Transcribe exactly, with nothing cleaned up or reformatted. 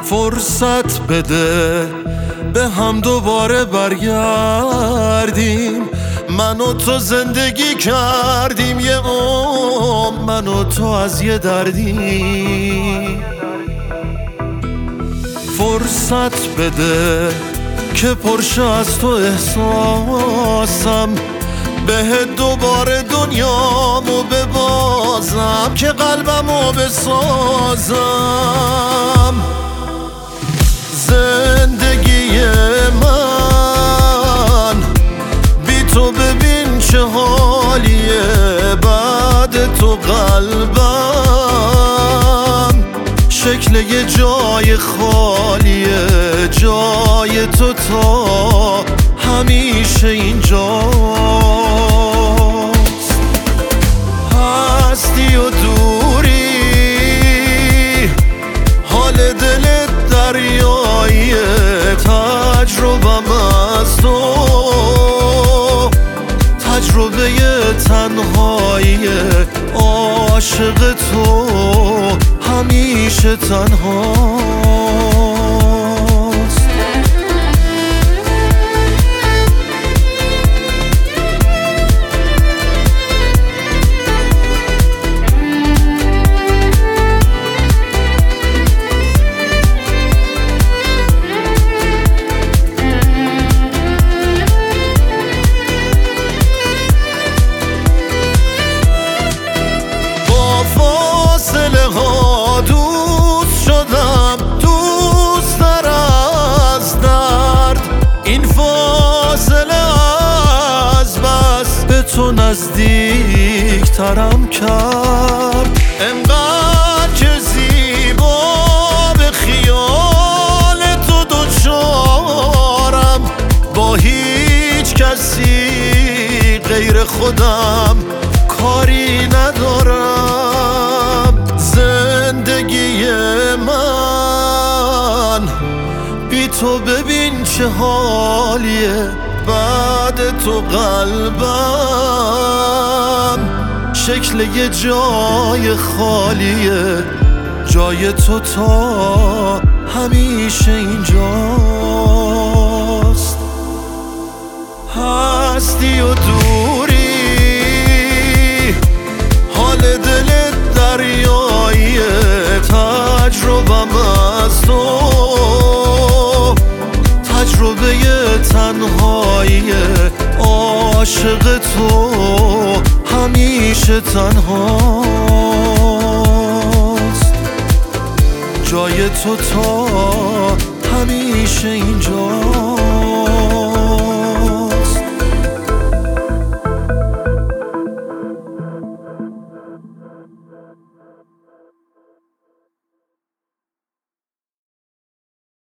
فرصت بده به هم دوباره برگردیم. من و تو زندگی کردیم یه عمر، من و تو از یه دردیم. فرصت بده که پرشه از تو احساسم، بهت دوباره دنیامو ببازم که قلبمو بسازم. زندگی من بی تو ببین چه حالیه، بعد تو قلبم شکل یه جای خالیه، جای تو تا همیشه اینجاست. هستی و دوری حال دلت دریاییه، تجربم از تو تجربه تنهاییه، عاشق تو همیشه تنهاست. دوست شدم دوست تر از درد، این فاصله از بس به تو نزدیک ترم کرد. انقدر که زیبا به خیال تو دوچارم، با هیچ کسی غیر خودم کاری ندارم. زندگی من بی تو ببین چه حالیه، بعد تو قلبم شکل یه جای خالیه، جای تو تا همیشه اینجاست. هستی و دوری حال دلت دریاییه، تجربم از تو تجربه تنهاییه، عاشق تو همیشه تنهاست. جای تو تا همیشه اینجا.